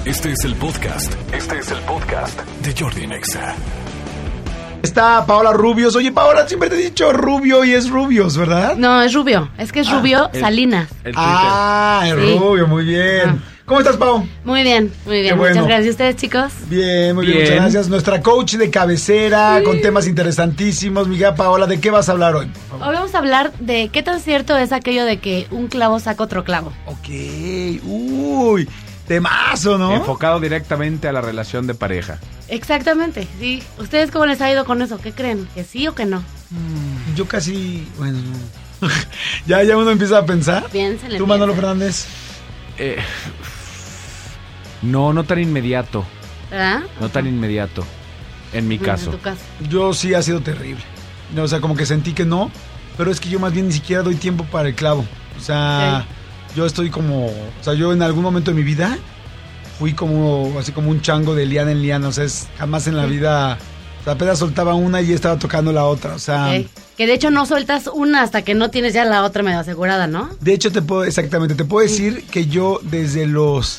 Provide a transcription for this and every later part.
Este es el podcast de Jordi Nexa. Está Paola Rubios. Oye, Paola, siempre te he dicho Rubio y es Rubios, ¿verdad? No, es Rubio. Es que es Rubio Salinas. Es Rubio, muy bien. ¿Cómo estás, Pau? Muy bien, muy bien. Bueno. Muchas gracias. ¿Y ustedes, chicos? Bien, muy bien, muchas gracias. Nuestra coach de cabecera, con temas interesantísimos. Miguel, Paola, ¿de qué vas a hablar hoy? Hoy vamos a hablar de qué tan cierto es aquello de que un clavo saca otro clavo. Ok, uy, temazo, ¿no? Enfocado directamente a la relación de pareja. Exactamente, sí. ¿Ustedes cómo les ha ido con eso? ¿Qué creen? ¿Que sí o que no? Yo casi, bueno, no. ya uno empieza a pensar. Piénsenle. ¿Tú, Manolo Fernández? No tan inmediato. ¿Verdad? No tan inmediato. En mi caso. En tu caso. Yo sí ha sido terrible. No, o sea, como que sentí que no, pero es que yo más bien ni siquiera doy tiempo para el clavo. O sea, yo estoy como, o sea, yo en algún momento de mi vida fui como, así como un chango de liana en liana. O sea, jamás en la vida, o sea, apenas soltaba una y estaba tocando la otra. O sea, que de hecho no sueltas una hasta que no tienes ya la otra medio asegurada, ¿no? De hecho, te puedo decir que yo desde los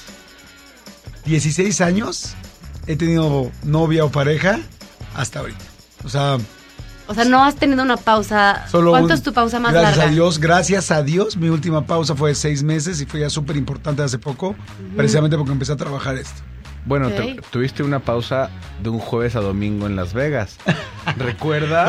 16 años he tenido novia o pareja hasta ahorita. O sea, no has tenido una pausa. ¿Cuánto es tu pausa más larga? Gracias a Dios, mi última pausa fue de 6 meses y fue ya súper importante hace poco, precisamente porque empecé a trabajar esto. Bueno, tuviste una pausa de un jueves a domingo en Las Vegas. ¿Recuerdas?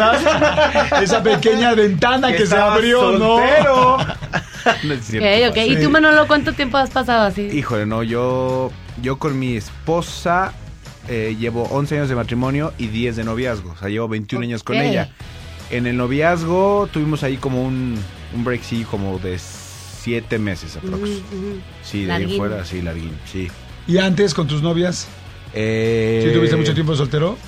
Esa pequeña ventana que se abrió, soltero. No es cierto. Ok. ¿Y tú, Manolo, cuánto tiempo has pasado así? Híjole, no, yo con mi esposa llevo 11 años de matrimonio y 10 de noviazgo. O sea, llevo 21 años con ella. En el noviazgo tuvimos ahí como un break, sí, como de 7 meses aproximadamente. Sí, de ahí fuera, sí, larguín, sí. ¿Y antes con tus novias? ¿Sí tuviste mucho tiempo de soltero?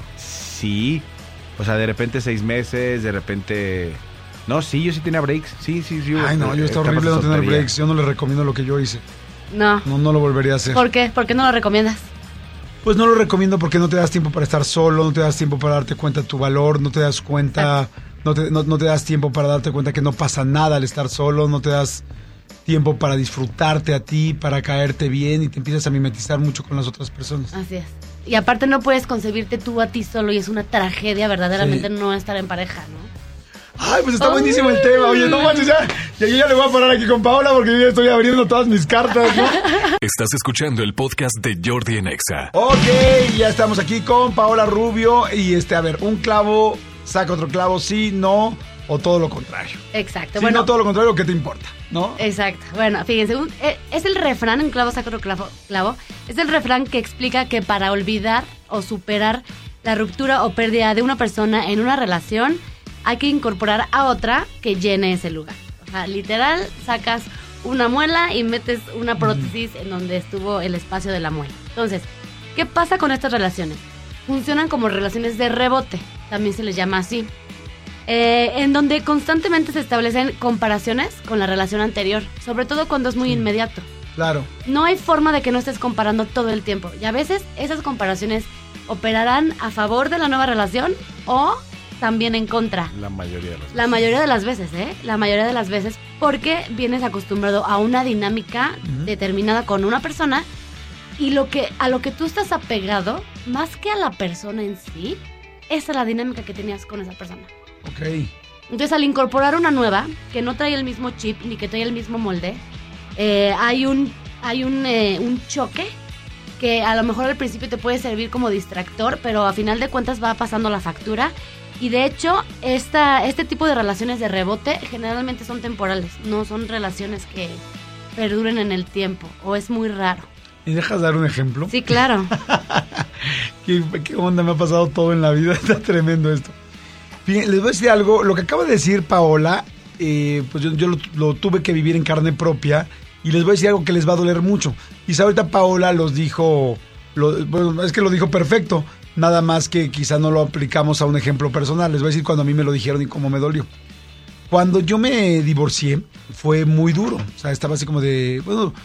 Sí. O sea, de repente 6 meses, de repente... No, sí, yo sí tenía breaks. Sí. Ay, no, yo está horrible no tener breaks. Yo no les recomiendo lo que yo hice. No lo volvería a hacer. ¿Por qué? ¿Por qué no lo recomiendas? Pues no lo recomiendo porque no te das tiempo para estar solo, no te das tiempo para darte cuenta de tu valor, no te das cuenta, no te das tiempo para darte cuenta que no pasa nada al estar solo, no te das tiempo para disfrutarte a ti, para caerte bien y te empiezas a mimetizar mucho con las otras personas. Así es. Y aparte no puedes concebirte tú a ti solo y es una tragedia verdaderamente no estar en pareja, ¿no? Ay, pues está buenísimo el tema. Oye, no manches, yo ya le voy a parar aquí con Paola porque yo ya estoy abriendo todas mis cartas, ¿no? Estás escuchando el podcast de Jordi Nexa. Ok, ya estamos aquí con Paola Rubio y a ver, un clavo saca otro clavo, sí, no, o todo lo contrario. Exacto. Sí, no, todo lo contrario, ¿qué te importa? ¿No? Exacto. Bueno, fíjense, es el refrán, un clavo saca otro clavo, es el refrán que explica que para olvidar o superar la ruptura o pérdida de una persona en una relación, hay que incorporar a otra que llene ese lugar. O sea, literal, sacas una muela y metes una prótesis en donde estuvo el espacio de la muela. Entonces, ¿qué pasa con estas relaciones? Funcionan como relaciones de rebote, también se les llama así. En donde constantemente se establecen comparaciones con la relación anterior, sobre todo cuando es muy inmediato. Claro. No hay forma de que no estés comparando todo el tiempo. Y a veces esas comparaciones operarán a favor de la nueva relación o también en contra. La mayoría de las veces. La mayoría de las veces, La mayoría de las veces, porque vienes acostumbrado a una dinámica determinada con una persona y a lo que tú estás apegado, más que a la persona en sí, esa es la dinámica que tenías con esa persona. Ok. Entonces, al incorporar una nueva, que no trae el mismo chip ni que trae el mismo molde, hay un choque que a lo mejor al principio te puede servir como distractor, pero a final de cuentas va pasando la factura. Y de hecho, este tipo de relaciones de rebote generalmente son temporales, no son relaciones que perduren en el tiempo, o es muy raro. ¿Y dejas dar un ejemplo? Sí, claro. ¿Qué onda? Me ha pasado todo en la vida, está tremendo esto. Bien, les voy a decir algo, lo que acaba de decir Paola, pues yo lo tuve que vivir en carne propia, y les voy a decir algo que les va a doler mucho. Y ahorita Paola los dijo, bueno, es que lo dijo perfecto. Nada más que quizá no lo aplicamos a un ejemplo personal. Les voy a decir cuando a mí me lo dijeron y cómo me dolió. Cuando yo me divorcié, fue muy duro. O sea, estaba así como de...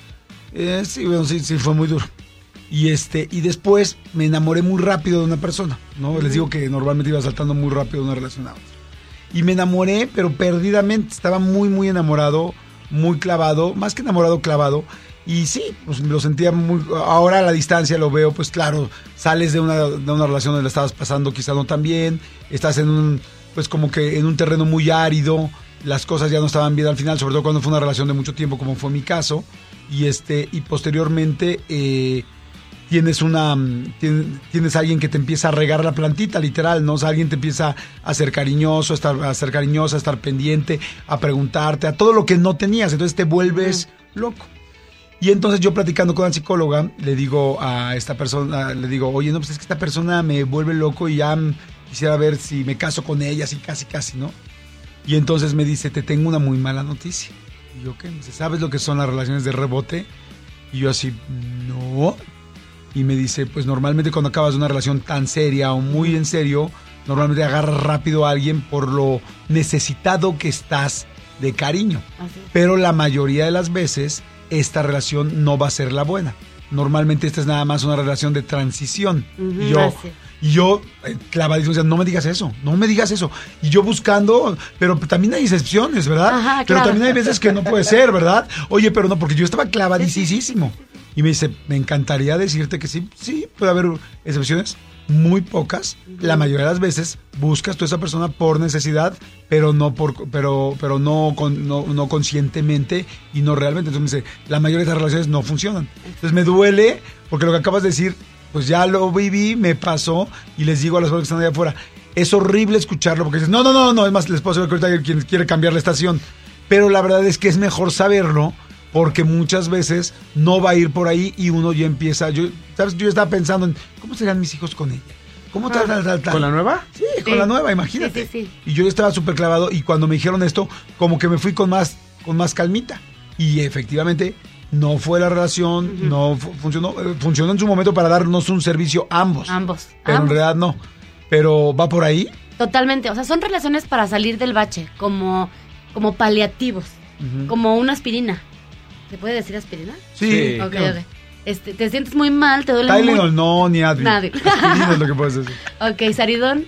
sí, fue muy duro. Y después me enamoré muy rápido de una persona, ¿no? Les digo que normalmente iba saltando muy rápido de una relación a otra. Y me enamoré, pero perdidamente. Estaba muy, muy enamorado, muy clavado. Más que enamorado, clavado. Y sí, pues lo sentía muy... Ahora a la distancia lo veo, pues claro, sales de una relación donde la estabas pasando quizá no tan bien, estás en un, pues como que en un terreno muy árido, las cosas ya no estaban bien al final, sobre todo cuando fue una relación de mucho tiempo, como fue mi caso, y posteriormente tienes alguien que te empieza a regar la plantita, literal, ¿no? O sea, alguien te empieza a ser cariñoso, a ser cariñosa, a estar pendiente, a preguntarte, a todo lo que no tenías, entonces te vuelves loco. Y entonces yo platicando con la psicóloga, le digo a esta persona, oye, no, pues es que esta persona me vuelve loco y ya quisiera ver si me caso con ella, así casi, ¿no? Y entonces me dice, te tengo una muy mala noticia. Y yo, ¿qué? Me dice, ¿sabes lo que son las relaciones de rebote? Y yo así, no. Y me dice, pues normalmente cuando acabas de una relación tan seria o muy en serio, normalmente agarras rápido a alguien por lo necesitado que estás de cariño. Así. Pero la mayoría de las veces esta relación no va a ser la buena. Normalmente esta es nada más una relación de transición. Y yo clavadísimo, o sea, no me digas eso. Y yo buscando, pero también hay excepciones, ¿verdad? Ajá, pero claro. también hay veces que no puede ser, ¿verdad? Oye, pero no, porque yo estaba clavadísimo. Y me dice, me encantaría decirte que sí, puede haber excepciones, muy pocas. La mayoría de las veces buscas tú a esa persona por necesidad, pero no conscientemente y no realmente. Entonces me dice, la mayoría de esas relaciones no funcionan. Entonces me duele porque lo que acabas de decir, pues ya lo viví, me pasó, y les digo a las personas que están allá afuera, es horrible escucharlo porque dices, no, es más, les puedo saber que ahorita quien quiere cambiar la estación. Pero la verdad es que es mejor saberlo, porque muchas veces no va a ir por ahí y uno ya empieza... Yo estaba pensando en, ¿cómo serían mis hijos con ella? ¿Cómo tal? ¿Con la nueva? Sí, con la nueva, imagínate. Sí. Y yo estaba súper clavado, y cuando me dijeron esto, como que me fui con más calmita. Y efectivamente, no fue la relación, no funcionó. Funcionó en su momento para darnos un servicio ambos. Pero en realidad no. Pero ¿va por ahí? Totalmente. O sea, son relaciones para salir del bache, como paliativos, como una aspirina. ¿Se puede decir aspirina? Sí. Ok. Te sientes muy mal, te duele Tylenol no, ni Advil. Aspirina es lo que puedes decir. Ok, Saridón.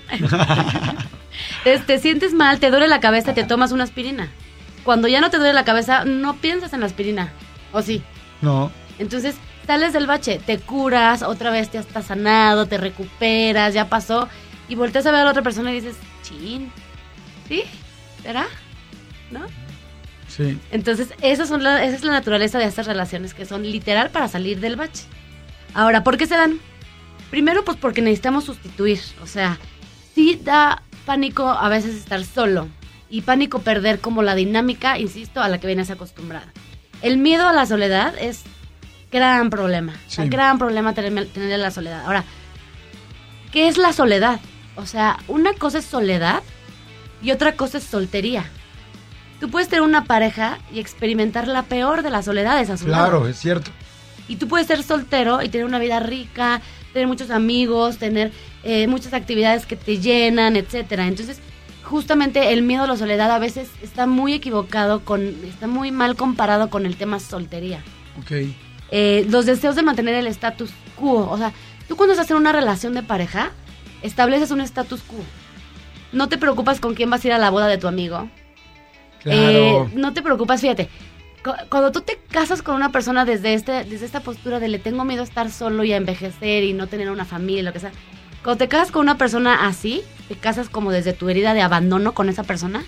Te sientes mal, te duele la cabeza, te tomas una aspirina. Cuando ya no te duele la cabeza, no piensas en la aspirina. ¿O sí? No. Entonces, sales del bache, te curas, otra vez ya estás sanado, te recuperas, ya pasó. Y volteas a ver a la otra persona y dices, chin, ¿sí? ¿Será? ¿No? Sí. Entonces, esa es la naturaleza de estas relaciones, que son literal para salir del bache. Ahora, ¿por qué se dan? Primero, pues porque necesitamos sustituir. O sea, sí da pánico a veces estar solo y pánico perder como la dinámica, insisto, a la que vienes acostumbrada. El miedo a la soledad es gran problema. Sí. O sea, gran problema tener la soledad. Ahora, ¿qué es la soledad? O sea, una cosa es soledad y otra cosa es soltería. Tú puedes tener una pareja y experimentar la peor de las soledades a su lado. Claro, es cierto. Y tú puedes ser soltero y tener una vida rica, tener muchos amigos, tener muchas actividades que te llenan, etcétera. Entonces, justamente el miedo a la soledad a veces está muy equivocado, está muy mal comparado con el tema soltería. Ok. Los deseos de mantener el status quo. O sea, tú cuando estás en una relación de pareja, estableces un status quo. No te preocupas con quién vas a ir a la boda de tu amigo. Claro. No te preocupas, fíjate. Cuando tú te casas con una persona desde esta postura de le tengo miedo a estar solo y a envejecer y no tener una familia, lo que sea. Cuando te casas con una persona así, te casas como desde tu herida de abandono con esa persona,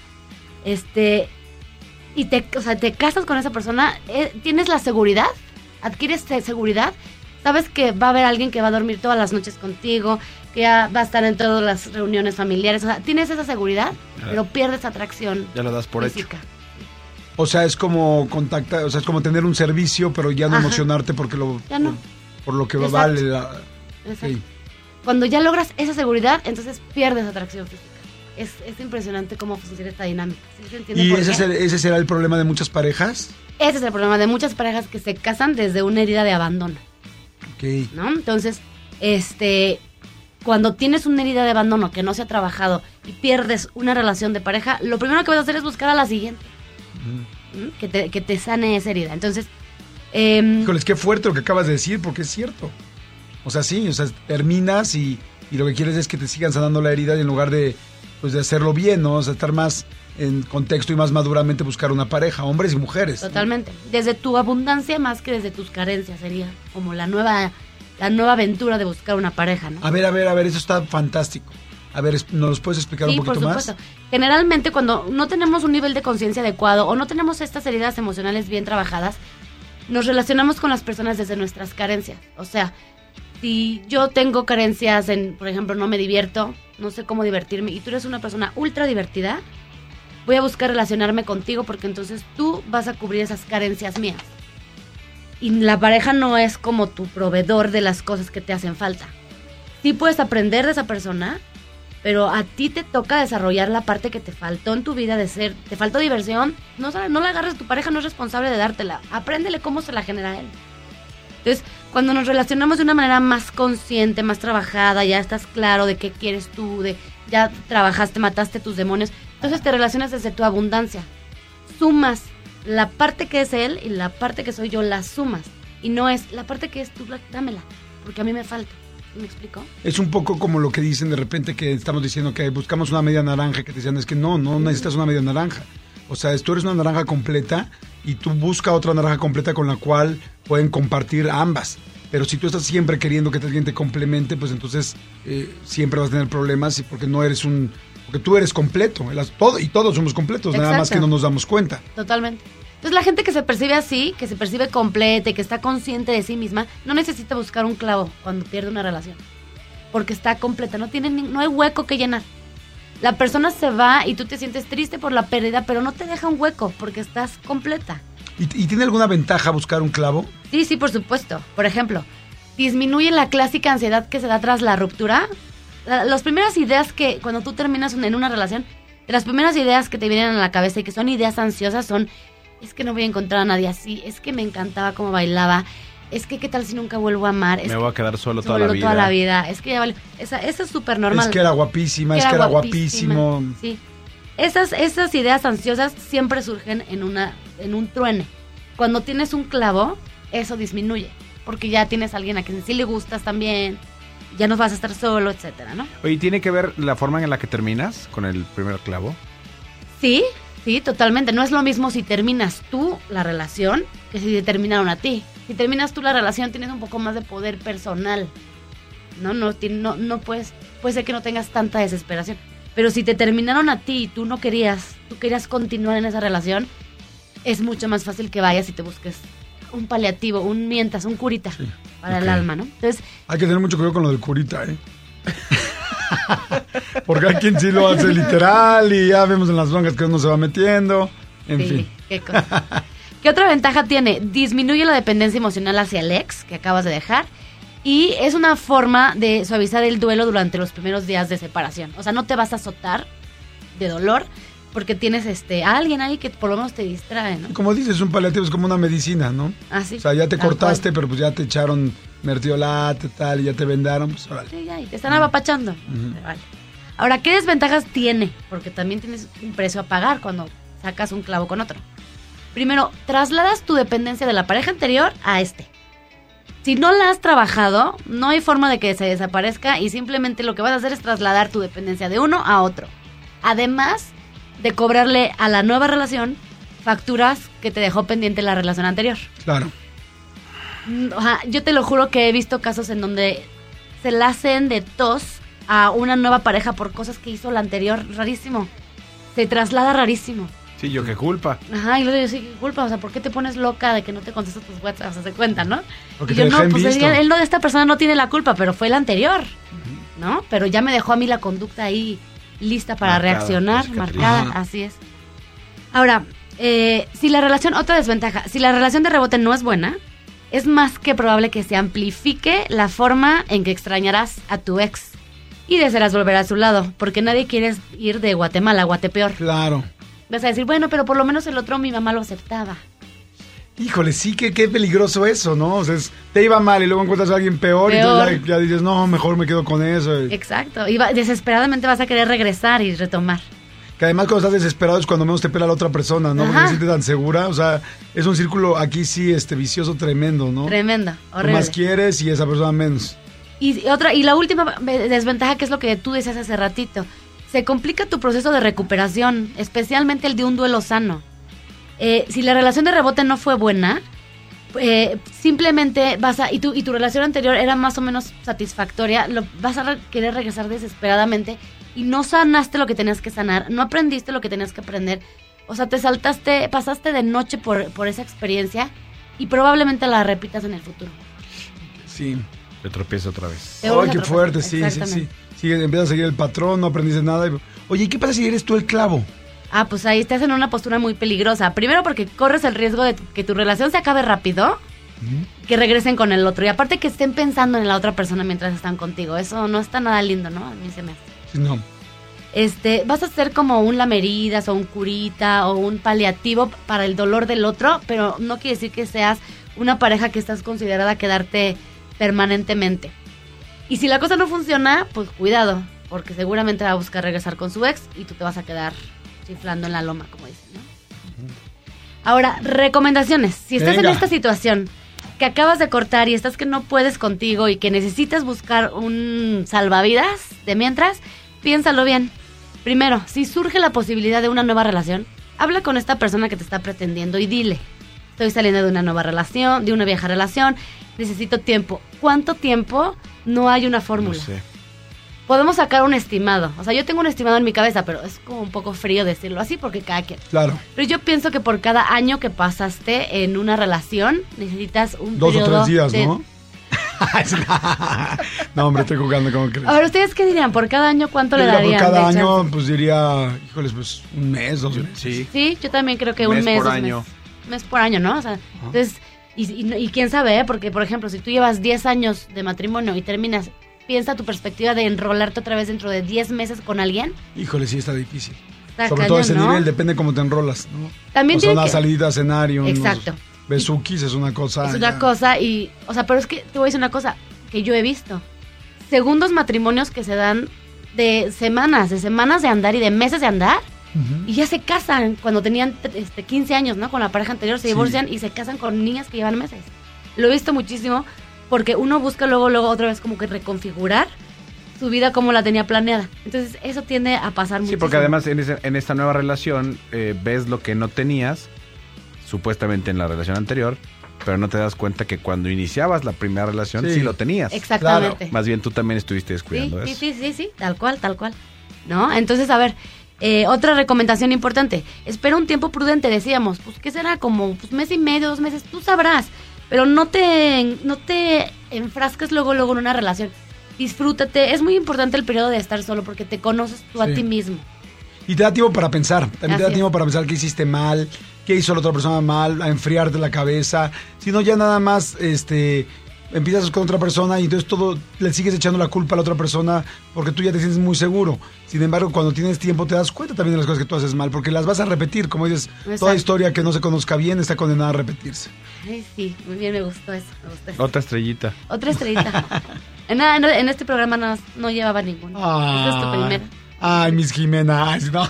y te casas con esa persona, tienes la seguridad, adquieres seguridad, sabes que va a haber alguien que va a dormir todas las noches contigo, que ya va a estar en todas las reuniones familiares, o sea, tienes esa seguridad, pero pierdes atracción. Ya lo das por física. hecho. O sea, es como es como tener un servicio, pero ya no emocionarte porque por lo que Exacto. vale la... Exacto. Sí. Cuando ya logras esa seguridad, entonces pierdes atracción física. Es impresionante cómo funciona esta dinámica. ¿Sí se entiende ¿Y por ese será el problema de muchas parejas? Ese es el problema de muchas parejas que se casan desde una herida de abandono. Ok. ¿No? Entonces, cuando tienes una herida de abandono que no se ha trabajado y pierdes una relación de pareja, lo primero que vas a hacer es buscar a la siguiente. Que te sane esa herida. Entonces, híjoles, qué fuerte lo que acabas de decir, porque es cierto. O sea, sí, terminas y lo que quieres es que te sigan sanando la herida y en lugar de hacerlo bien, ¿no? O sea, estar más en contexto y más maduramente buscar una pareja, hombres y mujeres. Totalmente. Desde tu abundancia más que desde tus carencias sería como la nueva aventura de buscar una pareja, ¿no? A ver, eso está fantástico. A ver, ¿nos los puedes explicar un poquito más? Sí, por supuesto. Generalmente cuando no tenemos un nivel de conciencia adecuado o no tenemos estas heridas emocionales bien trabajadas, nos relacionamos con las personas desde nuestras carencias. O sea, si yo tengo carencias en, por ejemplo, no me divierto, no sé cómo divertirme, y tú eres una persona ultra divertida, voy a buscar relacionarme contigo porque entonces tú vas a cubrir esas carencias mías. Y la pareja no es como tu proveedor de las cosas que te hacen falta. Sí puedes aprender de esa persona, pero a ti te toca desarrollar la parte que te faltó en tu vida de ser, te faltó diversión, no la agarres, tu pareja no es responsable de dártela, apréndele cómo se la genera él. Entonces, cuando nos relacionamos de una manera más consciente, más trabajada, ya estás claro de qué quieres tú, ya trabajaste, mataste tus demonios, entonces te relacionas desde tu abundancia, sumas la parte que es él y la parte que soy yo, la sumas, y no es la parte que es tú, dámela, porque a mí me falta. ¿Me explico? Es un poco como lo que dicen de repente que estamos diciendo que buscamos una media naranja, que te decían es que no necesitas una media naranja. O sea, tú eres una naranja completa y tú buscas otra naranja completa con la cual pueden compartir ambas. Pero si tú estás siempre queriendo que alguien te complemente, pues entonces siempre vas a tener problemas porque no eres porque tú eres completo. Y todos somos completos, Exacto. Nada más que no nos damos cuenta. Totalmente. Entonces la gente que se percibe así, que se percibe completa y que está consciente de sí misma, no necesita buscar un clavo cuando pierde una relación. Porque está completa, no hay hueco que llenar. La persona se va y tú te sientes triste por la pérdida, pero no te deja un hueco porque estás completa. ¿Y tiene alguna ventaja buscar un clavo? Sí, por supuesto. Por ejemplo, disminuye la clásica ansiedad que se da tras la ruptura. Las primeras ideas que, cuando tú terminas en una relación, las primeras ideas que te vienen a la cabeza y que son ideas ansiosas son: es que no voy a encontrar a nadie así, es que me encantaba cómo bailaba, es que qué tal si nunca vuelvo a amar. Me voy a quedar solo toda la vida. Es que ya vale. Eso es súper normal. Es que era guapísima, es que era guapísimo. Sí. Esas ideas ansiosas siempre surgen en un truene. Cuando tienes un clavo, eso disminuye, porque ya tienes a alguien a quien sí le gustas también, ya no vas a estar solo, etcétera, ¿no? Oye, ¿tiene que ver la forma en la que terminas con el primer clavo? Sí, totalmente. No es lo mismo si terminas tú la relación que si te terminaron a ti. Si terminas tú la relación, tienes un poco más de poder personal. No puede ser que no tengas tanta desesperación. Pero si te terminaron a ti y tú querías continuar en esa relación, es mucho más fácil que vayas y te busques un paliativo, un curita para el alma, ¿no? Entonces, hay que tener mucho cuidado con lo del curita, ¿eh? Porque hay quien sí lo hace literal y ya vemos en las broncas que uno se va metiendo. En fin. Qué cosa. ¿Qué otra ventaja tiene? Disminuye la dependencia emocional hacia el ex que acabas de dejar y es una forma de suavizar el duelo durante los primeros días de separación. O sea, no te vas a azotar de dolor porque tienes a alguien ahí que por lo menos te distrae, ¿no? Como dices, un paliativo es como una medicina, ¿no? Sí. O sea, ya te cortaste, pero pues ya te echaron mertiolate, tal, y ya te vendaron, pues órale. Sí, ya, y te están apapachando. Uh-huh. Vale. Ahora, ¿qué desventajas tiene? Porque también tienes un precio a pagar cuando sacas un clavo con otro. Primero, trasladas tu dependencia de la pareja anterior a Si no la has trabajado, no hay forma de que se desaparezca y simplemente lo que vas a hacer es trasladar tu dependencia de uno a otro. Además de cobrarle a la nueva relación facturas que te dejó pendiente la relación anterior. Claro. Yo te lo juro que he visto casos en donde se la hacen de tos a una nueva pareja por cosas que hizo la anterior. Rarísimo. Se traslada rarísimo. Sí, yo qué culpa. Y luego yo sí, qué culpa. O sea, ¿por qué te pones loca de que no te contestas tus WhatsApp? O sea, se cuenta, ¿no? Porque y yo no, pues esta persona no tiene la culpa, pero fue la anterior, ¿no? Pero ya me dejó a mí la conducta ahí lista para reaccionar, marcada, así es. Ahora, otra desventaja, si la relación de rebote no es buena, es más que probable que se amplifique la forma en que extrañarás a tu ex y desearás volver a su lado, porque nadie quiere ir de Guatemala a Guatepeor. Claro. Vas a decir, bueno, pero por lo menos el otro mi mamá lo aceptaba. Híjole, sí, qué peligroso eso, ¿no? O sea, te iba mal y luego encuentras a alguien peor. Y entonces ya dices, no, mejor me quedo con eso. Exacto, y desesperadamente vas a querer regresar y retomar. Que además cuando estás desesperado es cuando menos te pela la otra persona, ¿no? Porque te sientes tan segura, o sea, es un círculo aquí sí, vicioso tremendo, ¿no? Tremendo, horrible. Tú más quieres y esa persona menos. Y la última desventaja, que es lo que tú decías hace ratito, se complica tu proceso de recuperación, especialmente el de un duelo sano. Si la relación de rebote no fue buena, simplemente y tu relación anterior era más o menos satisfactoria, vas a querer regresar desesperadamente y no sanaste lo que tenías que sanar, no aprendiste lo que tenías que aprender. O sea, pasaste de noche por esa experiencia y probablemente la repitas en el futuro. Sí. Te tropieza otra vez. ¡Ay, qué fuerte! Sí. Empiezas a seguir el patrón, no aprendiste nada. Oye, ¿y qué pasa si eres tú el clavo? Pues ahí estás en una postura muy peligrosa. Primero porque corres el riesgo de que tu relación se acabe rápido, que regresen con el otro. Y aparte que estén pensando en la otra persona mientras están contigo. Eso no está nada lindo, ¿no? A mí se me hace. Sí, no. Vas a ser como un lameridas o un curita o un paliativo para el dolor del otro, pero no quiere decir que seas una pareja que estás considerada a quedarte permanentemente. Y si la cosa no funciona, pues cuidado, porque seguramente va a buscar regresar con su ex y tú te vas a quedar chiflando en la loma, como dicen, ¿no? Ahora, recomendaciones. Si estás en esta situación que acabas de cortar y estás que no puedes contigo y que necesitas buscar un salvavidas de mientras, piénsalo bien. Primero, si surge la posibilidad de una nueva relación, habla con esta persona que te está pretendiendo y dile: estoy saliendo de una nueva relación, de una vieja relación, necesito tiempo. ¿Cuánto tiempo? No hay una fórmula. No sé. Podemos sacar un estimado. O sea, yo tengo un estimado en mi cabeza, pero es como un poco frío decirlo así porque cada quien. Claro. Pero yo pienso que por cada año que pasaste en una relación, necesitas un 2 periodo o 3 días, ¿no? No, hombre, estoy jugando, ¿cómo crees? A ver, ¿ustedes qué dirían? ¿Por cada año cuánto le darían? Por cada de año, chance? pues diría, híjoles, pues 1 mes, 2 meses. Sí. Sí, yo también creo que un mes por 2 año. meses. Mes por año, ¿no? O sea, entonces, y quién sabe, ¿eh? Porque, por ejemplo, si tú llevas 10 años de matrimonio y terminas, piensa tu perspectiva de enrolarte otra vez dentro de 10 meses con alguien. Híjole, sí está difícil. Está Sobre cañón, todo ese ¿no? nivel, depende cómo te enrolas, ¿no? También o sea, tiene una que... salida a cenar y unos Exacto. besuquis es una cosa. Es una cosa y... O sea, pero es que te voy a decir una cosa que yo he visto. Segundos matrimonios que se dan de semanas de andar y de meses de andar. Uh-huh. Y ya se casan cuando tenían 15 años, ¿no? Con la pareja anterior se divorcian y se casan con niñas que llevan meses. Lo he visto muchísimo porque uno busca luego otra vez como que reconfigurar su vida como la tenía planeada. Entonces eso tiende a pasar muchísimo. Sí, porque además en esta nueva relación ves lo que no tenías supuestamente en la relación anterior, pero no te das cuenta que cuando iniciabas la primera relación sí lo tenías. Exactamente. Claro. Más bien tú también estuviste descuidando eso. Sí, tal cual. ¿No? Entonces, a ver, otra recomendación importante. Espera un tiempo prudente, decíamos. Pues, ¿qué será? Como mes y medio, 2 meses, tú sabrás. Pero no te enfrasques luego en una relación. Disfrútate. Es muy importante el periodo de estar solo porque te conoces tú a ti mismo. Y te da tiempo para pensar. También Así te da es. tiempo para pensar qué hiciste mal, qué hizo la otra persona mal, a enfriarte la cabeza. Si no, ya nada más empiezas con otra persona y entonces todo le sigues echando la culpa a la otra persona porque tú ya te sientes muy seguro. Sin embargo, cuando tienes tiempo te das cuenta también de las cosas que tú haces mal porque las vas a repetir. Como dices, Exacto. Toda historia que no se conozca bien está condenada a repetirse. Ay, sí, muy bien, me gustó eso. Otra estrellita. Otra estrellita. en este programa no llevaba ninguna. Esta es tu primera. Ay, Miss Jimena. Ay, no.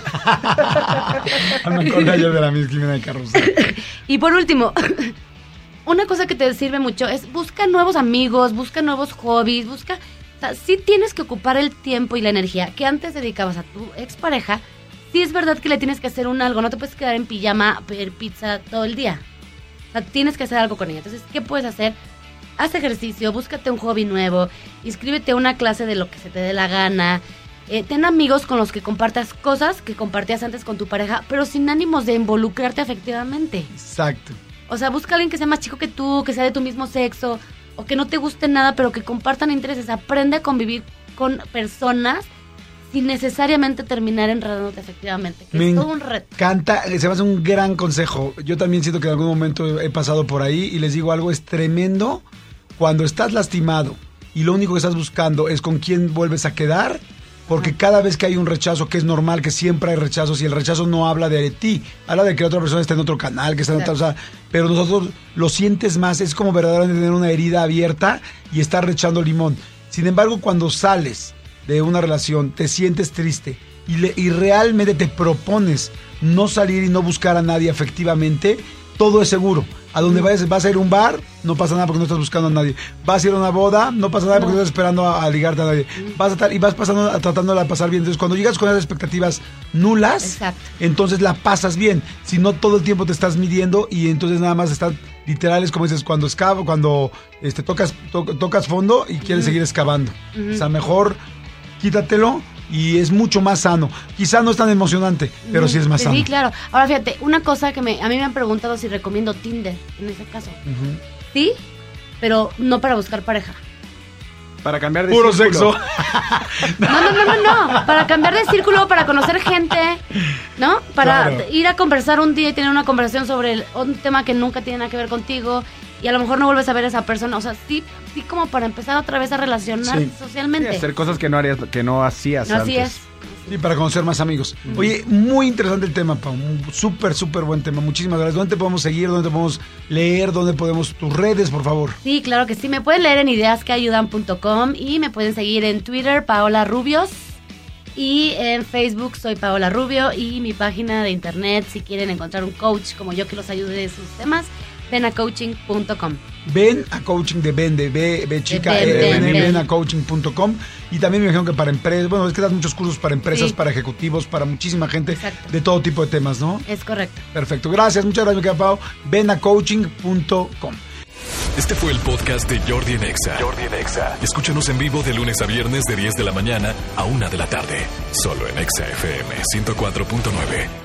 Me acordé ayer de la Miss Jimena de Carrusel. Y por último, una cosa que te sirve mucho es busca nuevos amigos, busca nuevos hobbies, o sea, sí tienes que ocupar el tiempo y la energía que antes dedicabas a tu expareja. Sí es verdad que le tienes que hacer algo, no te puedes quedar en pijama, pedir pizza todo el día. O sea, tienes que hacer algo con ella. Entonces, ¿qué puedes hacer? Haz ejercicio, búscate un hobby nuevo, inscríbete a una clase de lo que se te dé la gana. Ten amigos con los que compartas cosas que compartías antes con tu pareja, pero sin ánimos de involucrarte afectivamente. Exacto. O sea, busca a alguien que sea más chico que tú, que sea de tu mismo sexo, o que no te guste nada, pero que compartan intereses. Aprende a convivir con personas sin necesariamente terminar enredándote afectivamente. Que es todo un reto. Encanta, se me hace un gran consejo. Yo también siento que en algún momento he pasado por ahí y les digo algo, es tremendo cuando estás lastimado y lo único que estás buscando es con quién vuelves a quedar. Porque cada vez que hay un rechazo, que es normal, que siempre hay rechazos, y el rechazo no habla de ti, habla de que la otra persona está en otro canal, que está en otra, o sea, pero nosotros lo sientes más, es como verdaderamente tener una herida abierta y estar rechando limón. Sin embargo, cuando sales de una relación, te sientes triste y realmente te propones no salir y no buscar a nadie afectivamente, todo es seguro. A donde vas a ir a un bar, no pasa nada porque no estás buscando a nadie. Vas a ir a una boda, no pasa nada porque no estás esperando a ligarte a nadie. Vas a estar y vas tratándola de pasar bien. Entonces, cuando llegas con esas expectativas nulas, Exacto. entonces la pasas bien. Si no, todo el tiempo te estás midiendo y entonces nada más estás literales, como dices, cuando tocas fondo y quieres seguir excavando. O sea, mejor quítatelo. Y es mucho más sano. Quizá no es tan emocionante, pero sí es más sano. Sí, claro. Ahora fíjate, una cosa que a mí me han preguntado si recomiendo Tinder en ese caso. Sí, pero no para buscar pareja. Para cambiar de Puro círculo. sexo. No. Para cambiar de círculo, para conocer gente, ¿no? Para Claro. ir a conversar un día y tener una conversación sobre un tema que nunca tiene nada que ver contigo y a lo mejor no vuelves a ver a esa persona. O sea, sí como para empezar otra vez a relacionar Sí. socialmente. Sí, hacer cosas que no hacías No, así antes. es. Y para conocer más amigos. Oye, muy interesante el tema, Pau. Súper buen tema. Muchísimas gracias. ¿Dónde te podemos seguir? ¿Dónde te podemos leer? ¿Dónde podemos tus redes, por favor? Sí, claro que sí. Me pueden leer en ideasqueayudan.com y me pueden seguir en Twitter, Paola Rubios. Y en Facebook soy Paola Rubio. Y mi página de internet, si quieren encontrar un coach como yo que los ayude de sus temas, venacoaching.com. Ven a coaching de B chica, Ven. venacoaching.com. Y también me dijeron que para empresas, bueno, es que das muchos cursos para empresas, Sí. para ejecutivos, para muchísima gente. Exacto. De todo tipo de temas, ¿no? Es correcto. Perfecto. Gracias, muchas gracias, mi querida Pau. Venacoaching.com. Este fue el podcast de Jordi en Exa. Escúchanos en vivo de lunes a viernes de 10 de la mañana a 1 de la tarde. Solo en Exa FM 104.9.